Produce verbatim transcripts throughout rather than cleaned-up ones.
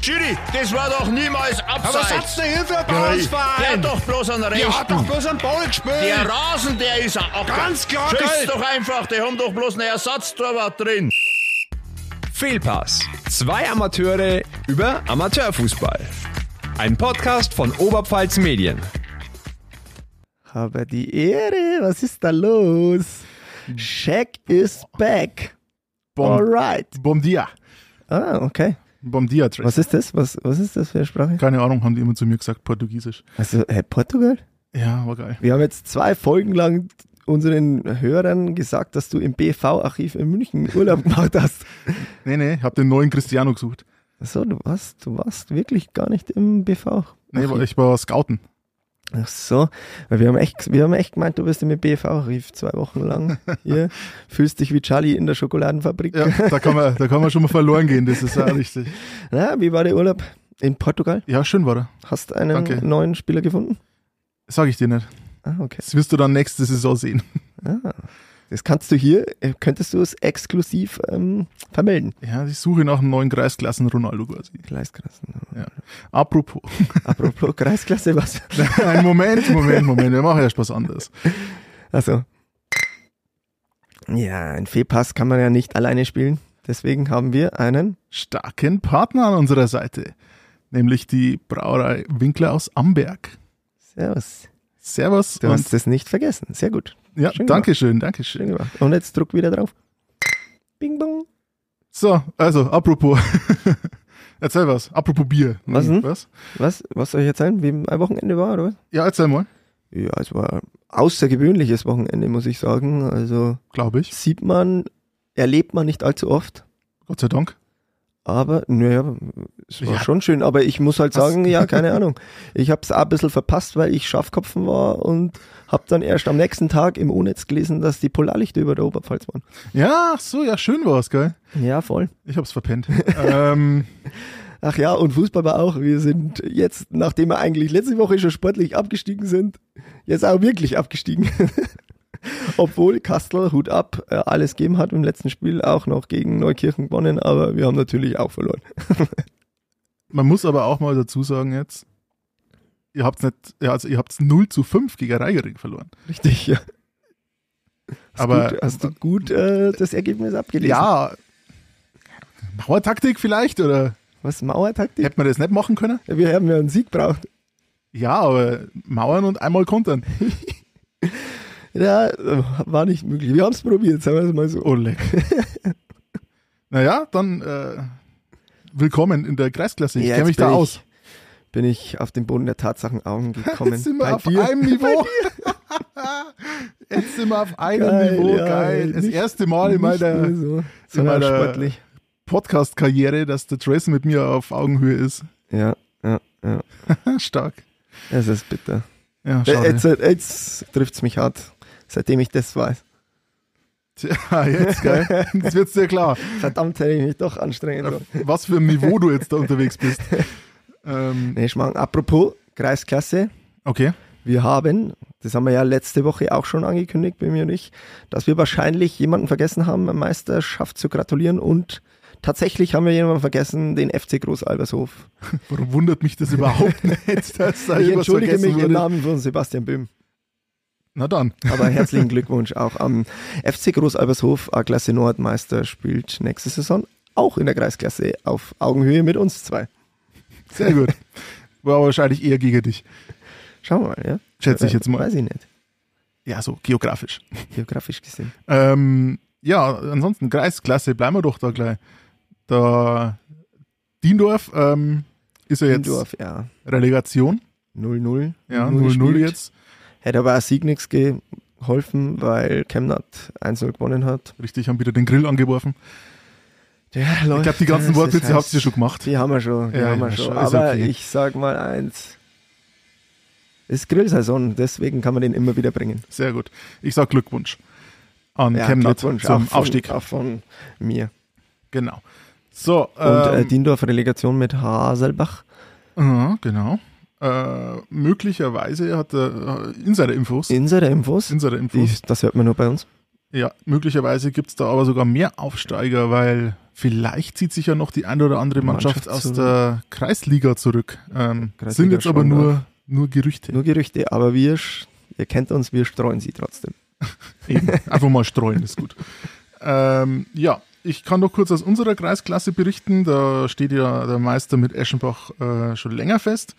Schiri, das war doch niemals abseits. Aber was hat's denn hier für ein Bauernsverein? Der hat doch bloß einen Rechten. Der hat doch bloß einen Ball gespielt. Der Rasen, der ist ein Acker. Ganz klar, Schieß geil. doch einfach, die haben doch bloß einen Ersatztorwart drin. Fehlpass. Zwei Amateure über Amateurfußball. Ein Podcast von Oberpfalz Medien. Aber die Ehre, was ist da los? Shaq is back. Bom, Alright. Bom dia. Ah, okay. Bom dia, Trace. Was ist das? Was, was ist das für eine Sprache? Keine Ahnung, haben die immer zu mir gesagt, Portugiesisch. Also, hey, Portugal? Ja, war geil. Wir haben jetzt zwei Folgen lang unseren Hörern gesagt, dass du im B V-Archiv in München Urlaub gemacht hast. Nee, nee, ich hab den neuen Cristiano gesucht. Achso, du warst, du warst wirklich gar nicht im B V. Nee, ich war Scouten. Ach so, weil wir haben echt, wir haben echt gemeint, du bist im B V-Archiv zwei Wochen lang hier, fühlst dich wie Charlie in der Schokoladenfabrik. Ja, da kann man, da kann man schon mal verloren gehen, das ist auch richtig. Na, wie war der Urlaub in Portugal? Ja, schön war er. Hast einen Danke. neuen Spieler gefunden? Sag ich dir nicht. Ah, okay. Das wirst du dann nächste Saison sehen. Ah, das kannst du hier, äh, könntest du es exklusiv ähm, vermelden. Ja, ich suche nach einem neuen Kreisklassen-Ronaldo quasi. Kreisklassen. Ja. Apropos. Apropos Kreisklasse, was? Ein Moment, Moment, Moment, wir machen erst was anderes. Also. Ja, ein Fehlpass kann man ja nicht alleine spielen. Deswegen haben wir einen. Starken Partner an unserer Seite, nämlich die Brauerei Winkler aus Amberg. Servus. Servus. Du und hast es nicht vergessen. Sehr gut. ja, schön danke schön, Schön danke schön. gemacht. Und jetzt druck wieder drauf. Bing bong. So, also, apropos. Erzähl was. Apropos Bier. Was denn? Was? Was, was soll ich erzählen? Wie ein Wochenende war, oder was? Ja, erzähl mal. Ja, es war ein außergewöhnliches Wochenende, muss ich sagen. Also Glaube ich. sieht man, erlebt man nicht allzu oft. Gott sei Dank. Aber, naja, es war Ja. schon schön. Aber ich muss halt Was? sagen, ja, keine Ahnung. Ich habe es auch ein bisschen verpasst, weil ich Schafkopfen war und habe dann erst am nächsten Tag im O-Netz gelesen, dass die Polarlichter über der Oberpfalz waren. Ja, ach so, ja, schön war's, gell? Ja, voll. Ich hab's verpennt. ähm, Ach ja, und Fußball war auch. Wir sind jetzt, nachdem wir eigentlich letzte Woche schon sportlich abgestiegen sind, jetzt auch wirklich abgestiegen. Obwohl Kastel, Hut ab, äh, alles gegeben hat im letzten Spiel, auch noch gegen Neukirchen gewonnen, aber wir haben natürlich auch verloren. man muss aber auch mal dazu sagen jetzt, ihr habt's nicht, ja, also ihr habt's null zu fünf gegen Reigering verloren. Richtig, ja. Hast Aber- gut, hast du gut äh, das Ergebnis abgelesen? Ja, Mauertaktik vielleicht, oder Was, Mauertaktik? hätte man das nicht machen können? Ja, wir haben ja einen Sieg braucht. Ja, aber Mauern und einmal kontern. Ja, äh, war nicht möglich. Wir haben es probiert, sagen wir es mal so. Oh, leck. Naja, dann äh, willkommen in der Kreisklasse. Ich Ja, kenne mich jetzt da bin aus. Ich, bin ich auf den Boden der Tatsachen Augen gekommen. Jetzt sind wir Bei auf dir. einem Niveau. Jetzt sind wir auf einem Geil, Niveau. ja, Geil. Das nicht- erste Mal in Nicht meiner nur so, sondern meiner- sportlich. Podcast-Karriere, dass der Trace mit mir auf Augenhöhe ist. Ja, ja, ja. Stark. Es ist bitter. Ja, Äh, schade. Jetzt, jetzt trifft es mich hart, seitdem ich das weiß. Tja, jetzt, gell? Jetzt wird's dir klar, Verdammt, hätte ich mich doch anstrengen auf sollen. was für ein Niveau du jetzt da unterwegs bist. Ähm, Nee, Schmarrn. Apropos Kreisklasse, okay. wir haben, das haben wir ja letzte Woche auch schon angekündigt, bei mir und ich, dass wir wahrscheinlich jemanden vergessen haben, eine Meisterschaft zu gratulieren und tatsächlich haben wir jemanden vergessen, den F C Groß Albershof. Warum wundert mich das überhaupt nicht, dass da Ich irgendwas entschuldige vergessen mich im wurde? Namen von Sebastian Böhm. Na dann. Aber herzlichen Glückwunsch auch am F C Groß Albershof, A-Klasse Nordmeister, spielt nächste Saison auch in der Kreisklasse auf Augenhöhe mit uns zwei. Sehr gut. War aber wahrscheinlich eher gegen dich. Schauen wir mal, ja? Schätze ich jetzt mal. Weiß ich nicht, Ja, so geografisch. geografisch gesehen. Ähm, ja, ansonsten Kreisklasse, bleiben wir doch da gleich. Da Diendorf ähm, ist ja jetzt Indorf, ja. Relegation. null null. Ja, null null gespielt. jetzt. Hätte aber auch Sieg nichts geholfen, weil Chemnat eins null gewonnen hat. Richtig, haben wieder den Grill angeworfen. Ja, Ich glaube, die ganzen Wortwitze habt ihr schon gemacht. Die haben wir schon, die Ja, haben ja, wir schon. schon, ist Aber okay. ich sag mal eins. Ist Grillsaison, deswegen kann man den immer wieder bringen. Sehr gut. Ich sag Glückwunsch an Ja, Chemnat Glückwunsch zum auch von, Aufstieg. Auch von mir. Genau. So, Und äh, ähm, Diendorf Relegation mit Haselbach. ja, genau. Äh, möglicherweise hat er äh, Insider-Infos. Insider-Infos. Insider-Infos. Die- Das hört man nur bei uns. Ja, möglicherweise gibt es da aber sogar mehr Aufsteiger, weil Vielleicht zieht sich ja noch die eine oder andere Mannschaft, Mannschaft aus zurück. der Kreisliga zurück. Ähm, Kreisliga sind jetzt aber schon, nur, ja. nur Gerüchte. Nur Gerüchte, aber wir, sch- ihr kennt uns, wir streuen sie trotzdem. Eben. Einfach mal streuen, ist gut. Ähm, ja, ich kann noch kurz aus unserer Kreisklasse berichten. Da steht ja der Meister mit Eschenbach äh, schon länger fest.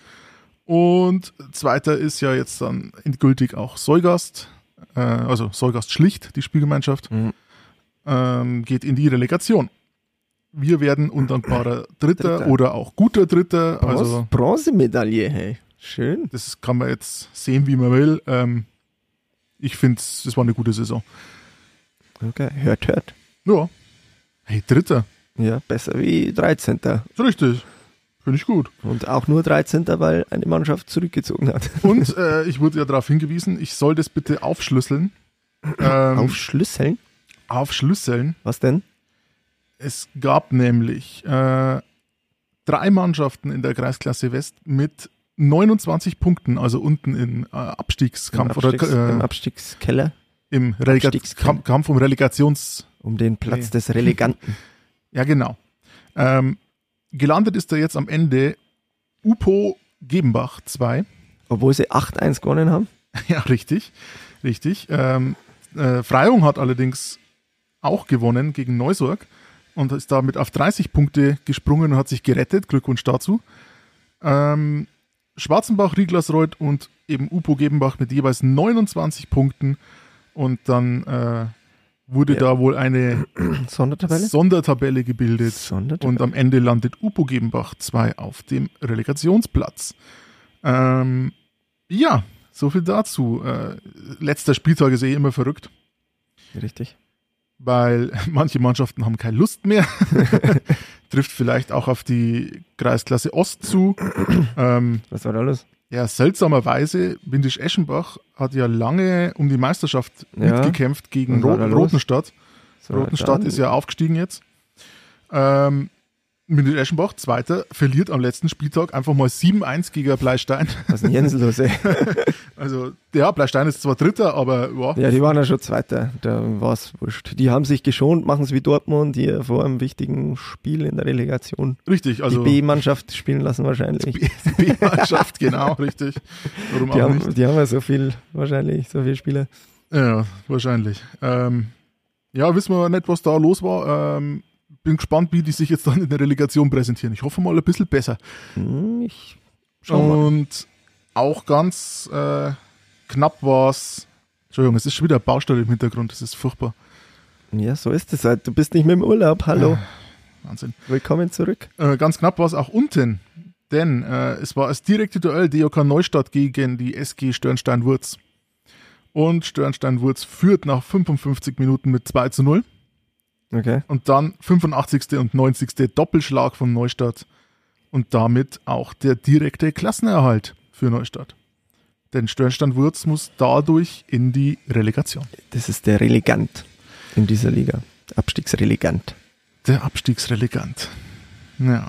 Und zweiter ist ja jetzt dann endgültig auch Seugast, äh, also Seugast Schlicht, die Spielgemeinschaft, Mhm. ähm, geht in die Relegation. Wir werden undankbarer Dritter, Dritter. oder auch guter Dritter. Bronze, Also Bronzemedaille, hey. Schön. das kann man jetzt sehen, wie man will. Ähm, ich finde, es war eine gute Saison. Okay, hört, hört. Ja. Hey, Dritter. Ja, besser wie dreizehnter Ist richtig. Finde ich gut. Und auch nur dreizehnter, weil eine Mannschaft zurückgezogen hat. Und äh, ich wurde ja darauf hingewiesen, ich soll das bitte aufschlüsseln. Ähm, Aufschlüsseln? aufschlüsseln. Was denn? Es gab nämlich äh, drei Mannschaften in der Kreisklasse West mit neunundzwanzig Punkten, also unten im äh, Abstiegskampf Im, Abstiegs-, oder Im äh, Abstiegskeller im Relega- Abstiegskampf. Kampf, Kampf um Relegations... um den Platz Nee. des Releganten. Ja, genau. Ähm, gelandet ist da jetzt am Ende Upo Gebenbach zwei. Obwohl sie acht eins gewonnen haben. Ja, richtig. Richtig. Ähm, äh, Freyung hat allerdings auch gewonnen gegen Neusorg und ist damit auf dreißig Punkte gesprungen und hat sich gerettet. Glückwunsch dazu. Ähm, Schwarzenbach, Rieglersreuth und eben Upo Gebenbach mit jeweils neunundzwanzig Punkten. Und dann äh, wurde Ja. da wohl eine Sondertabelle? Sondertabelle gebildet. Sondertabelle. Und am Ende landet Upo Gebenbach zwei auf dem Relegationsplatz. Ähm, ja, so viel dazu. Äh, letzter Spieltag ist eh immer verrückt, Richtig. weil manche Mannschaften haben keine Lust mehr. Trifft vielleicht auch auf die Kreisklasse Ost zu. ähm, Was war da los? ja, seltsamerweise, Windisch-Eschenbach hat ja lange um die Meisterschaft Ja. mitgekämpft gegen Was war Rot da los? Rotenstadt. So, Rotenstadt dann- ist ja aufgestiegen jetzt. Ähm, Windisch-Eschenbach, Zweiter, verliert am letzten Spieltag einfach mal sieben eins gegen Bleistein. Was ist denn Jens los, ey? Also, ja, Bleistein ist zwar Dritter, aber ja, Ja, die waren ja schon Zweiter. Da war's wurscht. Die haben sich geschont, machen es wie Dortmund, die vor einem wichtigen Spiel in der Relegation richtig. Also, die B-Mannschaft spielen lassen wahrscheinlich. die B-Mannschaft, genau, richtig. Warum Die auch haben, nicht? die haben ja so viel, wahrscheinlich, so viele Spieler. Ja, wahrscheinlich. Ähm, ja, wissen wir nicht, was da los war. Ähm, bin gespannt, wie die sich jetzt dann in der Relegation präsentieren. Ich hoffe mal ein bisschen besser. Hm, ich schau mal. Und auch ganz äh, knapp war es. Entschuldigung, es ist schon wieder eine Baustelle im Hintergrund, das ist furchtbar. Ja, so ist es halt. Du bist nicht mehr im Urlaub. Hallo. Wahnsinn. Willkommen zurück. Äh, ganz knapp war es auch unten, denn äh, es war das direkte Duell D O K Neustadt gegen die S G Störnstein-Wurz. Und Störnstein-Wurz führt nach fünfundfünfzig Minuten mit zwei zu null. Okay. Und dann fünfundachtzigste und neunzigste Doppelschlag von Neustadt und damit auch der direkte Klassenerhalt für Neustadt. Denn Störnstein-Wurz muss dadurch in die Relegation. Das ist der Relegant in dieser Liga. Abstiegsrelegant. Der Abstiegsrelegant. Ja.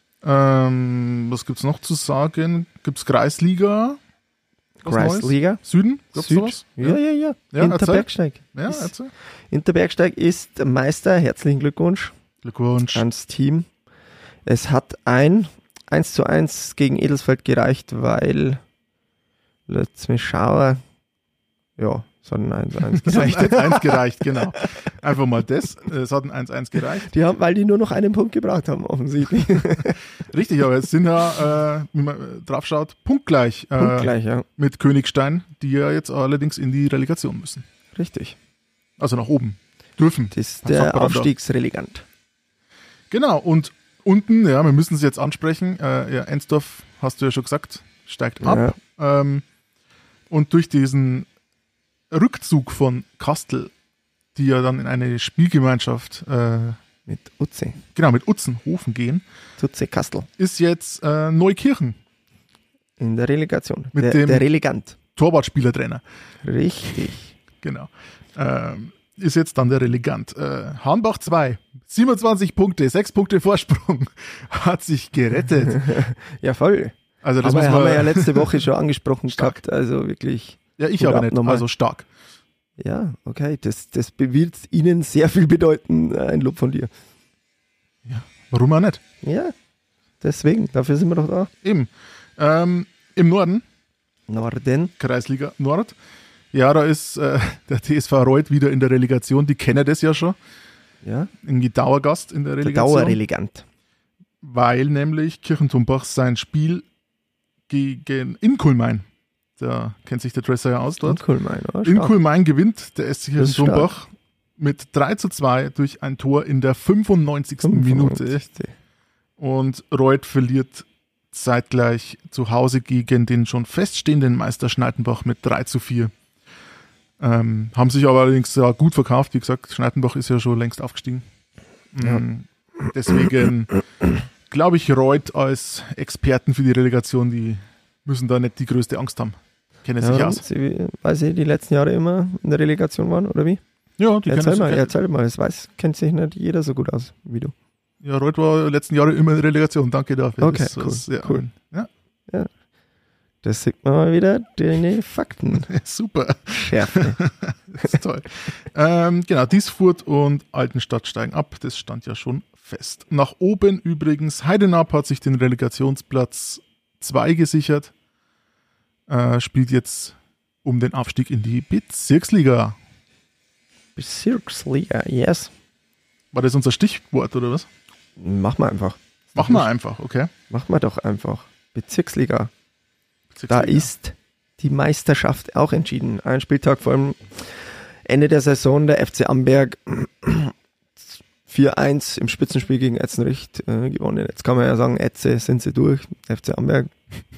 Ähm, was gibt's noch zu sagen? Gibt's Kreisliga? Was Neues? Kreisliga. Süden? Gibt's Süd. sowas? Ja, ja, ja. Ja, Interbergsteig. Ja, Ist- erzähl. Interbergsteig ist Meister. Herzlichen Glückwunsch Glückwunsch. ans Team. Es hat ein eins zu eins gegen Edelsfeld gereicht, weil lass mich schauen. Ja, es hat ein eins zu eins Es hat gereicht. ein eins eins gereicht, genau. Einfach mal das. Es hat ein eins eins gereicht. Die haben, weil die nur noch einen Punkt gebraucht haben, offensichtlich. Richtig, aber jetzt sind ja, äh, wie man äh, drauf schaut, punktgleich, äh, Punktgleich, ja. mit Königstein, die ja jetzt allerdings in die Relegation müssen. Richtig. Also nach oben. Dürfen. Das ist Was sagt der man dann da? Aufstiegsrelegant. Genau, und unten, ja, wir müssen es jetzt ansprechen, äh, ja, Ensdorf, hast du ja schon gesagt, steigt ab. Ähm, und durch diesen Rückzug von Kastel, die ja dann in eine Spielgemeinschaft, äh, Mit Utze. genau, mit Utzenhofen gehen, Utze Kastel. ist jetzt äh, Neukirchen In der Relegation. Mit der, dem- der Relegant. Torwartspielertrainer. Richtig. Genau. Ähm, ist jetzt dann der Relegant. Äh, Hahnbach zwei, siebenundzwanzig Punkte, sechs Punkte Vorsprung, hat sich gerettet. Ja, voll. Also das Aber muss haben man, wir ja letzte Woche schon angesprochen Stark. gehabt. Also wirklich. ja, ich Hut aber ab nicht, nochmal. also stark. Ja, okay. Das, das wird Ihnen sehr viel bedeuten. Ein Lob von dir. Warum auch nicht? Ja, deswegen, dafür sind wir doch da. Eben. Ähm, im Norden, Norden. Kreisliga Nord, ja, da ist äh, der T S V Reuth wieder in der Relegation. Die kennen das ja schon. Ja, Irgendwie Dauergast in der der Relegation. Dauerrelegant. Weil nämlich Kirchentumbach sein Spiel gegen Inkulmain, da kennt sich der Dresser ja aus dort. Inkulmain, oh, stark. Inkulmain gewinnt der S C Das ist Kirchentumbach mit drei zu zwei durch ein Tor in der fünfundneunzigsten Minute. fünfundneunzig. Und Reuth verliert zeitgleich zu Hause gegen den schon feststehenden Meister Schneidenbach mit drei zu vier. Ähm, haben sich aber allerdings ja gut verkauft. Wie gesagt, Schneidenbach ist ja schon längst aufgestiegen. Ja. Ähm, deswegen glaube ich, Reuth als Experten für die Relegation, die müssen da nicht die größte Angst haben. Kennen sich Ja, aus. Sie, weil sie die letzten Jahre immer in der Relegation waren, oder wie? Ja, die Erzähl kennen mal, sich. erzähl mal, das weiß, kennt sich nicht jeder so gut aus wie du. Ja, Reuth war die letzten Jahre immer in Relegation. Danke dafür. Okay, Das cool, ist, ja, cool. Ja, Das sieht man mal wieder, deine Fakten. super. Schärfe. Das ist toll. ähm, genau, Diesfurt und Altenstadt steigen ab. Das stand ja schon fest. Nach oben übrigens, Heidenab hat sich den Relegationsplatz zwei gesichert. Äh, spielt jetzt um den Aufstieg in die Bezirksliga. Bezirksliga, yes. War das unser Stichwort oder was? Mach mal einfach. Machen wir einfach, okay. Mach mal doch einfach. Bezirksliga. Da Bezirksliga. ist die Meisterschaft auch entschieden. Ein Spieltag vor dem Ende der Saison, der F C Amberg vier eins im Spitzenspiel gegen Etzenricht äh, gewonnen. Jetzt kann man ja sagen, Etze sind sie durch. F C Amberg.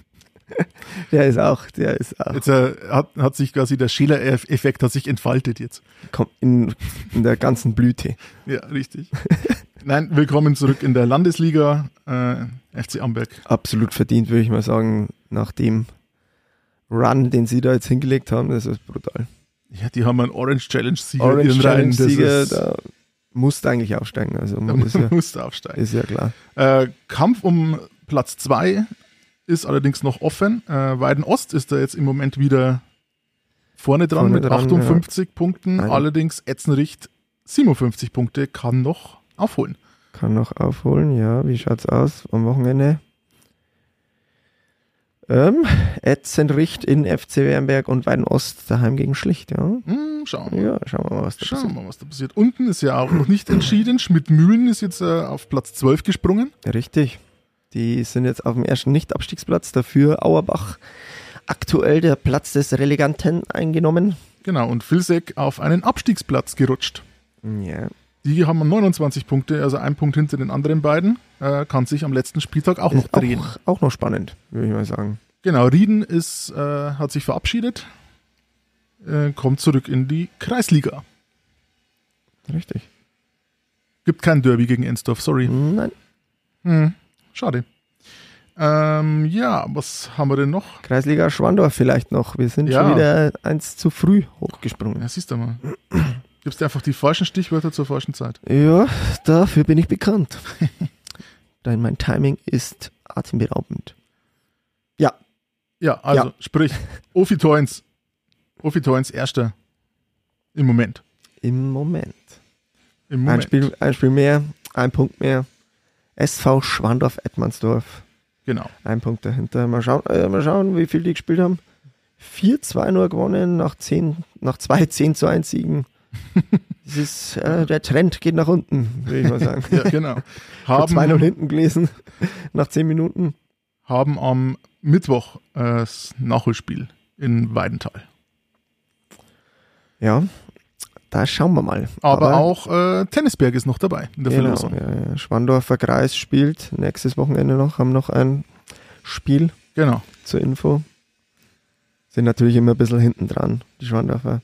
der ist auch, der ist auch. Jetzt äh, hat, hat sich quasi der Schiller-Effekt hat sich entfaltet jetzt. Kommt in, in der ganzen Blüte. Ja, richtig. Nein, willkommen zurück in der Landesliga, äh, F C Amberg. Absolut verdient, würde ich mal sagen, nach dem Run, den sie da jetzt hingelegt haben. Das ist brutal. Ja, die haben einen Orange Challenge-Sieger in Orange ihren Reihen. Das Challenge-Sieger, ist- da musst du eigentlich aufsteigen. Also Da man ist ja, musst du aufsteigen. ist ja klar. Äh, Kampf um Platz zwei ist allerdings noch offen. Äh, Weiden Ost ist da jetzt im Moment wieder vorne dran Vorne mit dran, achtundfünfzig Punkten. Nein. Allerdings Etzenricht siebenundfünfzig Punkte, kann noch aufholen. Kann noch aufholen, ja. Wie schaut's aus am Wochenende? Ähm, Etzenricht in F C Wernberg und Weiden Ost daheim gegen Schlicht, ja. Hm, schauen wir mal. Ja, schauen wir mal, was da Schauen wir passiert. mal, was da passiert. Unten ist ja auch noch nicht entschieden. Schmidt-Mühlen ist jetzt äh, auf Platz zwölf gesprungen. Richtig. Die sind jetzt auf dem ersten Nicht-Abstiegsplatz, dafür Auerbach aktuell der Platz des Releganten eingenommen. Genau, und Vilseck auf einen Abstiegsplatz gerutscht. Ja. Die haben neunundzwanzig Punkte, also ein Punkt hinter den anderen beiden. Äh, kann sich am letzten Spieltag auch noch Ist drehen. auch, auch noch spannend, würde ich mal sagen. Genau, Rieden ist, äh, hat sich verabschiedet, äh, kommt zurück in die Kreisliga. Richtig. Gibt kein Derby gegen Ensdorf, sorry. Nein, Hm, schade. Ähm, ja, was haben wir denn noch? Kreisliga Schwandorf vielleicht noch. Wir sind Ja. schon wieder eins zu früh hochgesprungen. Ja, siehst du mal. Gibst dir einfach die falschen Stichwörter zur falschen Zeit. Ja, dafür bin ich bekannt. Denn mein Timing ist atemberaubend. Ja, Ja, also Ja. sprich, Ofi Toins. Ofi Toins erster. Im Moment. im Moment. Im Ein Moment. Spiel, ein Spiel mehr, ein Punkt mehr. S V Schwandorf-Ettmannsdorf. Genau. Ein Punkt dahinter. Mal schauen, äh, mal schauen, wie viel die gespielt haben. vier zwei nur gewonnen nach, zehn, nach zwei zehn zu eins Siegen. Das ist, äh, der Trend geht nach unten, würde ich mal sagen. Ja, genau. Haben zwei null Haben, hinten gelesen nach zehn Minuten. haben am Mittwoch äh, das Nachholspiel in Weidenthal. Ja, da schauen wir mal. Aber, auch äh, Tennisberg ist noch dabei in der genau, Verlosung. ja, ja. Schwandorfer Kreis spielt nächstes Wochenende noch, haben noch ein Spiel Genau. zur Info. Sind natürlich immer ein bisschen hinten dran, die Schwandorfer.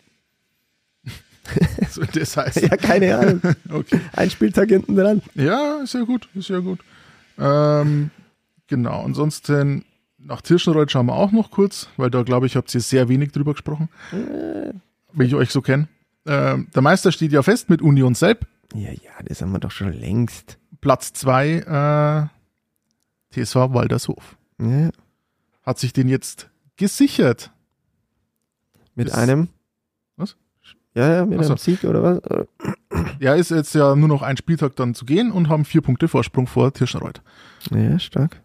So, das heißt. Ja, keine Ahnung. Okay. Ein Spieltag hinten dran. Ja, ist ja gut, ist ja gut. Ähm, genau, ansonsten nach Tirschenreuth schauen wir auch noch kurz, weil da glaube ich, habt ihr sehr wenig drüber gesprochen, wenn ich euch so kenne. Ähm, der Meister steht ja fest mit Union Selb. Ja, ja, das haben wir doch schon längst. Platz zwei äh, T S V Waldershof. Ja, Hat sich den jetzt gesichert. mit Das- einem. Was? Ja, ja, mit Ach so. einem Sieg oder was? Ja, ist jetzt ja nur noch ein Spieltag dann zu gehen und haben vier Punkte Vorsprung vor Tirschenreuth. Ja, stark.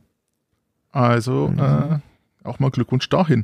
Also Mhm. äh, auch mal Glückwunsch dahin.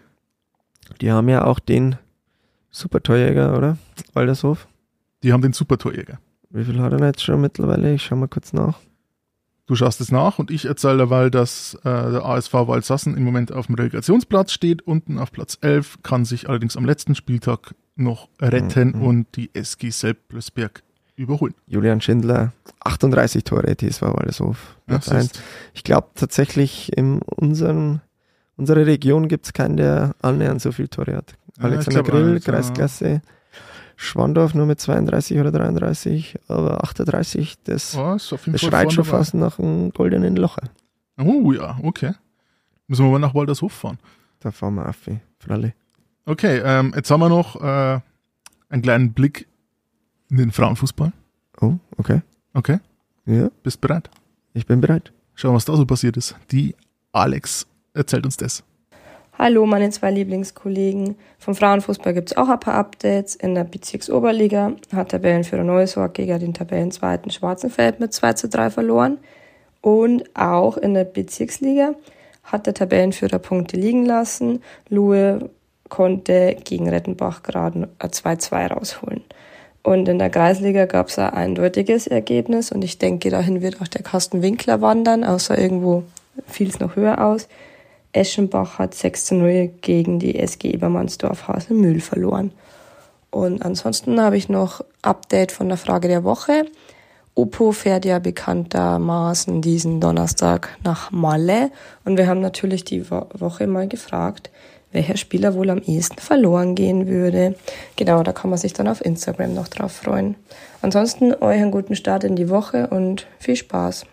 Die haben ja auch den Super-Torjäger, oder? Waldershof. Die haben den Super-Torjäger. Wie viel hat er denn jetzt schon mittlerweile? Ich schau mal kurz nach. Du schaust es nach und ich erzähle derweil, dass äh, der A S V Waldsassen im Moment auf dem Relegationsplatz steht, unten auf Platz elf, kann sich allerdings am letzten Spieltag noch retten Mhm. und die S G Selb-Lösberg überholen. Julian Schindler, achtunddreißig Tore, T S V Waldershof. Platz Das eins. ist- Ich glaube tatsächlich, in unseren, unserer Region gibt es keinen, der annähernd so viele Tore hat. Ja, Alexander ich glaub Grill, auch, ja. Kreisklasse. Schwandorf nur mit zweiunddreißig oder dreiunddreißig, aber achtunddreißig, das, Oh, ist auf jeden das Fall schreit vorne schon dabei. fast nach einem goldenen Loch. Oh ja, okay. Müssen wir mal nach Waldershof fahren. Da fahren wir auf, für alle. Okay, ähm, jetzt haben wir noch äh, einen kleinen Blick in den Frauenfußball. Oh, okay. Okay, Ja, bist bereit? ich bin bereit. Schauen, was da so passiert ist. Die Alex erzählt uns das. Hallo, meine zwei Lieblingskollegen. Vom Frauenfußball gibt es auch ein paar Updates. In der Bezirksoberliga hat Tabellenführer Neusorg gegen den Tabellenzweiten Schwarzenfeld mit zwei zu drei verloren. Und auch in der Bezirksliga hat der Tabellenführer Punkte liegen lassen. Luhe konnte gegen Rettenbach gerade ein zwei zu zwei rausholen. Und in der Kreisliga gab es ein eindeutiges Ergebnis. Und ich denke, dahin wird auch der Carsten Winkler wandern, außer irgendwo fiel es noch höher aus. Eschenbach hat sechs zu null gegen die S G Ebermannsdorf Haselmühl verloren. Und ansonsten habe ich noch Update von der Frage der Woche. Oppo fährt ja bekanntermaßen diesen Donnerstag nach Malle. Und wir haben natürlich die Wo- Woche mal gefragt, welcher Spieler wohl am ehesten verloren gehen würde. Genau, da kann man sich dann auf Instagram noch drauf freuen. Ansonsten euch einen guten Start in die Woche und viel Spaß.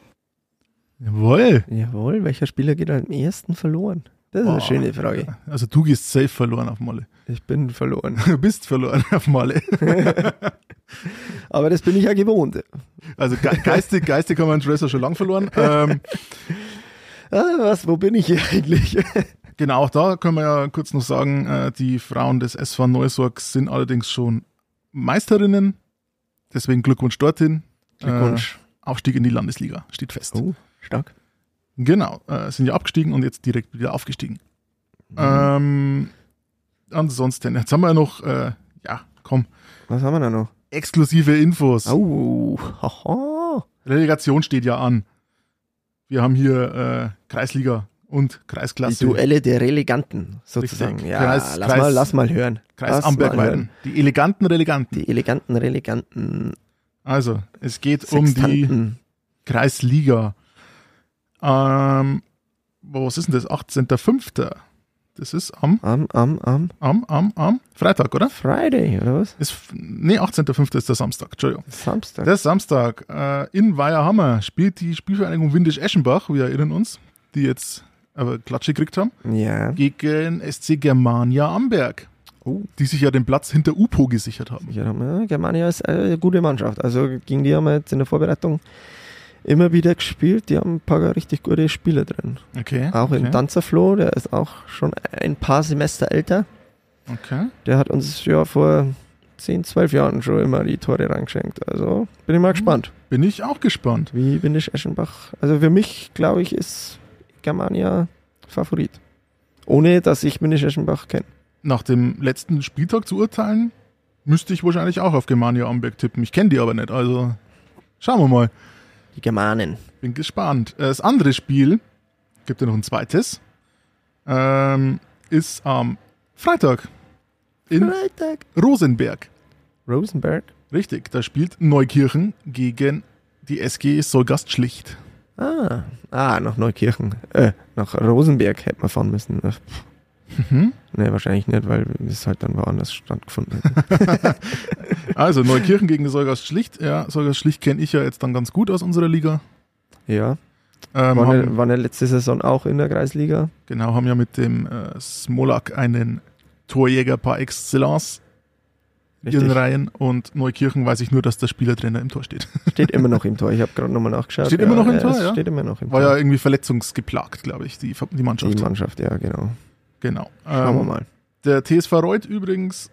Jawohl. Jawohl, welcher Spieler geht am ehesten verloren? Das ist eine Oh, schöne Frage. Also du gehst safe verloren auf Malle. Ich bin verloren. Du bist verloren auf Malle. Aber das bin ich ja gewohnt. Also ge geistig, geistig haben wir einen Dresser schon lang verloren. Ähm, Ah, was, wo bin ich hier eigentlich? genau, auch da können wir ja kurz noch sagen, äh, die Frauen des S V Neusorg sind allerdings schon Meisterinnen. Deswegen Glückwunsch dorthin. Glückwunsch. Äh, Aufstieg in die Landesliga steht fest. Oh, stark. Genau, äh, sind ja abgestiegen und jetzt direkt wieder aufgestiegen. Ähm, ansonsten, jetzt haben wir ja noch, äh, ja, komm, Was haben wir da noch? exklusive Infos. Oh, haha. Relegation steht ja an. Wir haben hier äh, Kreisliga und Die Kreisklasse. Duelle der Releganten, sozusagen. Richtig. Ja, Kreis- lass, Kreis- mal, lass mal hören. Kreis Lass mal Amberg-Weiden. hören. Die eleganten Releganten. Die eleganten Releganten. Also, es geht um die Sextanten. Kreisliga. Ähm, was ist denn das? achtzehnter fünfter Das ist am, Am, am, am am, am, am Freitag, oder? Friday, oder was? Ist, nee, achtzehnter fünfter ist der Samstag, Entschuldigung. Samstag. Der Samstag äh, in Weiherhammer spielt die Spielvereinigung Windisch-Eschenbach, wir erinnern uns, die jetzt aber Klatsche gekriegt haben, ja. gegen S C Germania Amberg, Oh. die sich ja den Platz hinter U P O gesichert haben. Ja, ja, Germania ist eine gute Mannschaft. Also gegen die haben wir jetzt in der Vorbereitung immer wieder gespielt. Die haben ein paar richtig gute Spieler drin. Okay. Auch okay. in Danzerflo, der ist auch schon ein paar Semester älter. Okay. Der hat uns ja vor zehn, zwölf Jahren schon immer die Tore reingeschenkt. Also bin ich mal gespannt. Bin ich auch gespannt. Wie bin ich Eschenbach? Also für mich, glaube ich, ist Germania Favorit. Ohne, dass ich Windisch Eschenbach kenne. Nach dem letzten Spieltag zu urteilen, müsste ich wahrscheinlich auch auf Germania Amberg tippen. Ich kenne die aber nicht, also schauen wir mal. Die Germanen. Bin gespannt. Das andere Spiel, gibt ja noch ein zweites, ähm, ist am Freitag in Freitag. Rosenberg. Rosenberg. Richtig, da spielt Neukirchen gegen die S G Solgast Schlicht. Ah, ah, nach Neukirchen. Äh, nach Rosenberg hätte man fahren müssen. Mhm. Ne, wahrscheinlich nicht, weil es halt dann woanders stattgefunden hat. Also Neukirchen gegen die Solgast Schlicht. Ja, Solgast Schlicht kenne ich ja jetzt dann ganz gut aus unserer Liga. Ja, Ähm, war, haben, ne, war ne letzte Saison auch in der Kreisliga. genau, haben ja mit dem äh, Smolak einen Torjäger par excellence in den Reihen und Neukirchen weiß ich nur, dass der Spielertrainer im Tor steht. Steht immer noch im Tor. Ich habe gerade nochmal nachgeschaut. Steht immer noch im Tor, es ja? Steht immer noch im War Tor. ja irgendwie verletzungsgeplagt, glaube ich, die, die Mannschaft. Die Mannschaft, ja, genau. Genau. Schauen wir Ähm, mal. Der T S V Reuth übrigens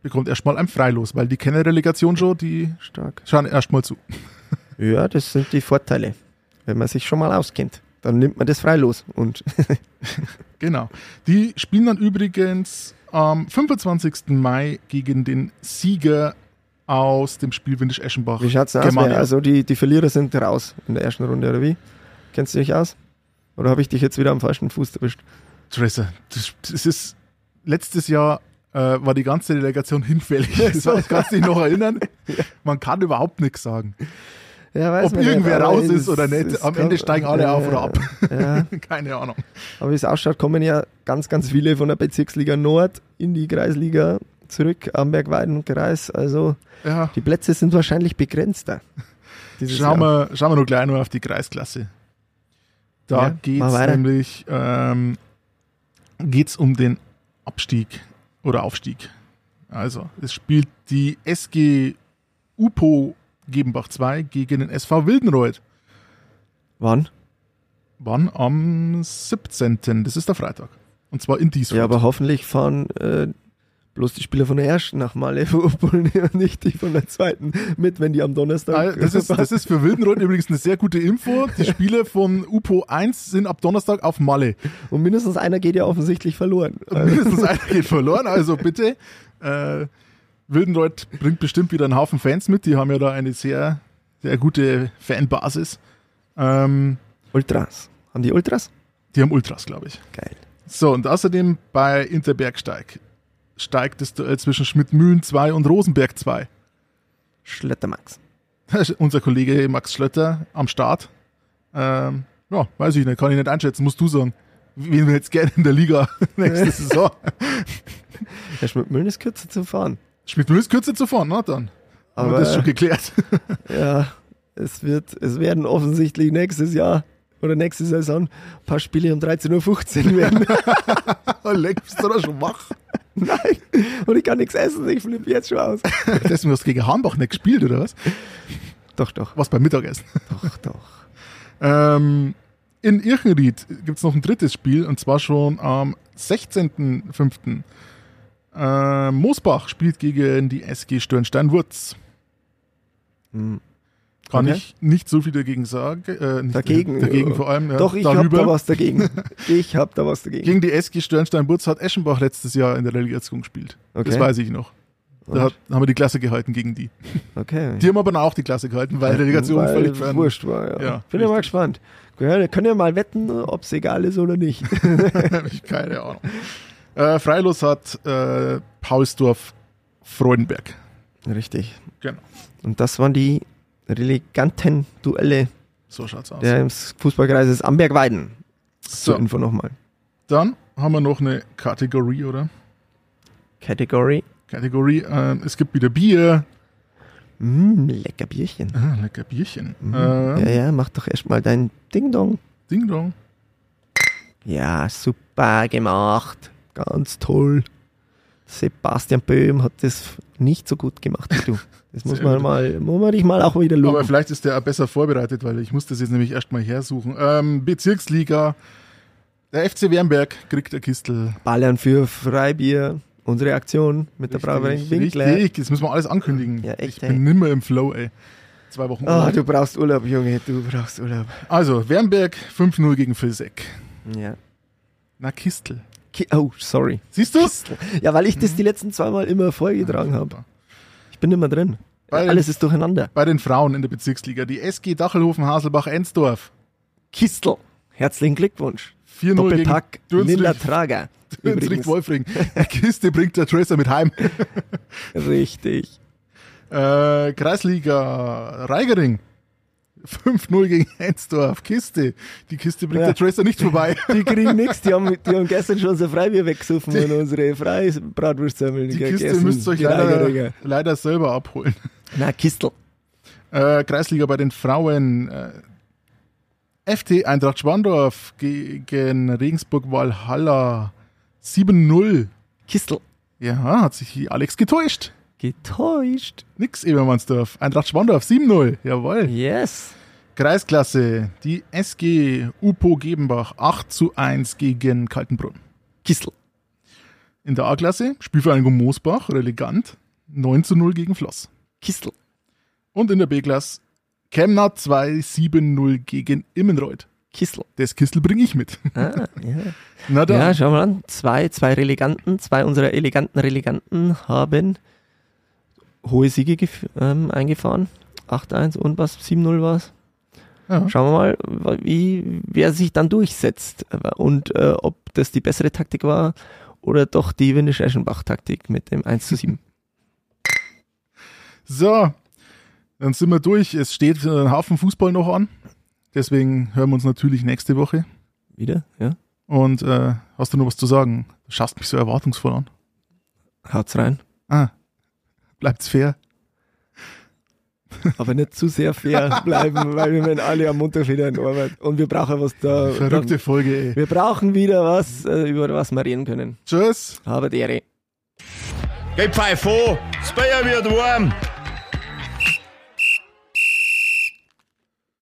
bekommt erstmal ein Freilos, weil die kennen Relegation schon, die Stark. schauen erstmal zu. Ja, das sind die Vorteile. Wenn man sich schon mal auskennt, dann nimmt man das freilos. Und Genau. Die spielen dann übrigens am fünfundzwanzigsten Mai gegen den Sieger aus dem Spiel Windisch-Eschenbach. wie schaut's denn aus? Germania. Wer- Also die, die Verlierer sind raus in der ersten Runde, oder wie? Kennst du dich aus? Oder habe ich dich jetzt wieder am falschen Fuß erwischt? Tracer, das, das ist letztes Jahr äh, war die ganze Delegation hinfällig. Das war- das kannst du dich noch erinnern? Man kann überhaupt nichts sagen. Ja, weiß Ob man irgendwer nicht, aber raus es- ist oder nicht. es Am kann- Ende steigen alle ja, auf oder ab. Ja, Keine Ahnung. aber wie es ausschaut, kommen ja ganz, ganz viele von der Bezirksliga Nord in die Kreisliga zurück, Amberg, Weiden und Kreis. Also Ja, die Plätze sind wahrscheinlich begrenzter. dieses schauen Jahr. wir, schauen wir nur gleich nur auf die Kreisklasse. Da Ja, geht mach es weiter. nämlich ähm, geht's um den Abstieg oder Aufstieg. Also, es spielt die S G Upo Gebenbach zwei gegen den S V Wildenreuth. Wann? Wann? Am siebzehnten Das ist der Freitag. Und zwar in Diesfurt. Ja, aber hoffentlich fahren äh, bloß die Spieler von der ersten nach Malle verurteilen und nicht die von der zweiten mit, wenn die am Donnerstag. Ah, Das ist, das ist für Wildenreuth übrigens eine sehr gute Info. Die Spieler von Upo eins sind ab Donnerstag auf Malle. und mindestens einer geht ja offensichtlich verloren. Und mindestens einer geht verloren, also bitte. Äh, Wildenreuth bringt bestimmt wieder einen Haufen Fans mit. Die haben ja da eine sehr, sehr gute Fanbasis. Ähm, Ultras. Haben die Ultras? die haben Ultras, glaube ich. Geil. So, und außerdem bei Interbergsteig steigt das Duell zwischen Schmidt-Mühlen zwei und Rosenberg zwei. Schlöttermax. Unser Kollege Max Schlötter am Start. Ähm, ja, weiß ich nicht, kann ich nicht einschätzen, musst du sagen. Wen wir jetzt gerne in der Liga nächste Saison. Der Schmidt-Mühlen ist kürzer zu fahren. Schmidt-Mühlen ist kürzer zu fahren, na dann. Haben wir Aber- das schon geklärt. Ja, es wird, es werden offensichtlich nächstes Jahr oder nächste Saison ein paar Spiele um dreizehn Uhr fünfzehn werden. Leck, bist du da schon wach? Nein, und ich kann nichts essen, ich flippe jetzt schon aus. Deswegen hast du gegen Hornbach nicht gespielt, oder was? Doch, doch, Was beim Mittagessen. doch, doch. Ähm, in Irchenried gibt es noch ein drittes Spiel, und zwar schon am sechzehnten fünften Äh, Moosbach spielt gegen die S G Störnstein-Wurz. Hm. Kann Okay. ich nicht so viel dagegen sagen. Äh, nicht Dagegen, Dagegen ja. vor allem. Ja, Doch, ich hab darüber. da was dagegen. Ich hab da was dagegen. Gegen die S G Störnstein-Wurz hat Eschenbach letztes Jahr in der Relegation gespielt. Okay. Das weiß ich noch. Da Und? hat, haben wir die Klasse gehalten gegen die. Okay. Die haben aber dann auch die Klasse gehalten, weil Relegation Weil völlig fern. wurscht war, ja. Ja, Bin ja mal richtig. gespannt. Ja, können ja mal wetten, ob es egal ist oder nicht. Hab ich keine Ahnung. Äh, Freilos hat äh, Paulsdorf Freudenberg. Richtig. Genau. Und das waren die releganten Duelle So schaut's aus. des Fußballkreises Amberg-Weiden. So, Zur Info nochmal. dann haben wir noch eine Kategorie, oder? Category. Kategorie, äh, es gibt wieder Bier. Mm, lecker Bierchen. Ah, lecker Bierchen. Mhm. Ähm, Ja, ja, mach doch erstmal dein Ding-Dong. Ding Dong. Ja, super gemacht. Ganz toll. Sebastian Böhm hat das nicht so gut gemacht wie du. Das muss Sehr man gut. mal, muss man dich mal auch wieder Aber loben. vielleicht ist der auch besser vorbereitet, weil ich muss das jetzt nämlich erstmal hersuchen. Ähm, Bezirksliga. Der F C Wernberg kriegt eine Kistel. Ballern für Freibier. Unsere Aktion mit der Brauerei Winkler. Richtig, das müssen wir alles ankündigen. Ja, echt, ich bin ey. nimmer im Flow, ey. Zwei Wochen Ah, Urlaub. du brauchst Urlaub, Junge, du brauchst Urlaub. Also, Wernberg fünf null gegen Vilseck. Ja. Na, Kistel. Ki oh, sorry. Siehst du? Ja, weil ich das die letzten zweimal immer vorgetragen habe. Ich bin immer drin. Weil- Alles ist durcheinander. Bei den Frauen in der Bezirksliga. Die S G Dachelhofen Haselbach-Ensdorf. Kistel. Herzlichen Glückwunsch. vier null gegen Doppelpack Linda Dürnsried- Trager. Dürnsried Übrigens. Wolfring. Die Kiste bringt der Tracer mit heim. Richtig. Äh, Kreisliga Reigering. fünf null gegen Ensdorf. Kiste. Die Kiste bringt Ja. der Tracer nicht vorbei. Die kriegen nichts. Die haben, die haben gestern schon unser Freibier weggesoffen und unsere Freibratwurstsemmeln Die gegessen. Kiste müsst ihr euch Die leider, Reigeringer. leider selber abholen. Na, Kistel. Äh, Kreisliga bei den Frauen. Äh, F T Eintracht Schwandorf gegen Regensburg Walhalla. sieben null. Kistel. Ja, hat sich die Alex getäuscht. Getäuscht. Nix, Ebermannsdorf. Eintracht Schwandorf, sieben null. Jawohl. Yes. Kreisklasse. Die S G Upo Gebenbach, acht zu eins gegen Kaltenbrunn. Kistel. In der A-Klasse, Spielvereinigung Moosbach, Relegant, neun zu null gegen Floss. Kistel. Und in der B-Klasse, Kemna zwei sieben null gegen Immenreuth. Kistel. Das Kistel bringe ich mit. Ah, ja. Na dann. Ja, schau mal an. Zwei, zwei Releganten, zwei unserer eleganten Releganten haben hohe Siege gef- ähm, eingefahren. acht eins und was? sieben null war es. Ja. Schauen wir mal, wie, wer sich dann durchsetzt und äh, ob das die bessere Taktik war oder doch die Windisch-Eschenbach-Taktik mit dem eins zu sieben. So, dann sind wir durch. Es steht ein Haufen Fußball noch an. Deswegen hören wir uns natürlich nächste Woche. Wieder, ja. Und äh, hast du noch was zu sagen? Du schaust mich so erwartungsvoll an. Haut's rein. Ah, bleibt's fair. Aber nicht zu sehr fair bleiben, weil wir werden alle am Montag wieder in Arbeit. Und wir brauchen was da. Verrückte Folge, ey. Wir brauchen wieder was, äh, über was wir reden können. Tschüss. Aber Ehre. Geh Pfeif vor, das Bier wird warm.